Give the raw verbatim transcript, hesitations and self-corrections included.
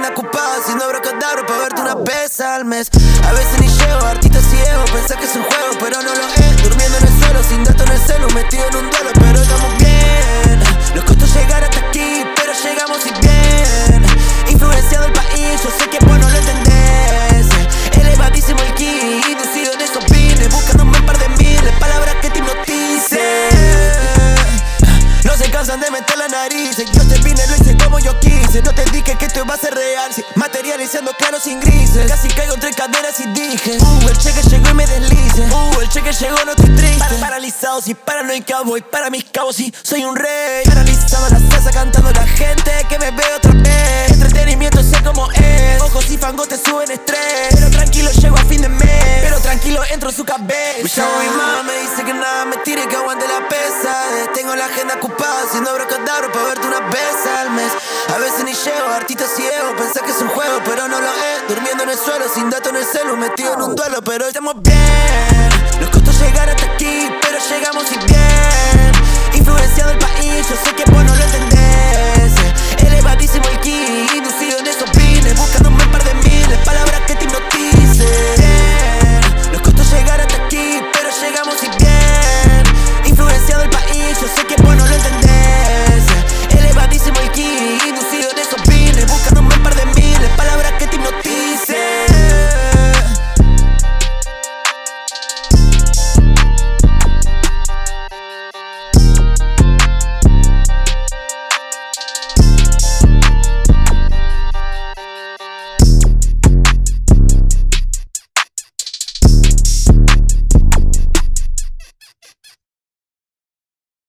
agenda ocupada haciendo abracadabra pa' verte una vez al mes. A veces ni llego, artista ciego, pensás que es un juego, pero no lo es. Durmiendo en el suelo, sin datos en el celu, metido en un duelo, pero estamos bien. Nos costó llegar hasta aquí, pero llegamos y bien. Influenciado el país, yo sé que vos no lo entendés. Elevadísimo el ki, inducido en esos pines, buscándome un par de miles, palabras que te hipnoticen. No se cansan de meter la nariz. Yo te vine, lo hice como yo quise. No te dije que esto iba a ser real, sí, materializando claro sin grises. Casi caigo entre cadenas y dije Uh, el cheque llegó y me deslice. Uh, el cheque llegó, no estoy triste. Par Paralizado, sí, paranoica voy para mis cabos, sí, soy un rey. Paralizado la salsa, cantando a la gente que me ve otra vez. Entretenimiento sé cómo es. Ojos y fango te suben estrés. Pero tranquilo, llego a fin de mes. Pero tranquilo, entro en su cabeza. Mi mamá me dice que nada me tire, que aguante la pesa. Tengo la agenda ocupada haciendo abracadabra pa' verte una vez al mes. A veces ni llego, artista ciego, pensás que es un juego, pero no lo es. Durmiendo en el suelo, sin datos en el celu, metido en un duelo, pero estamos bien.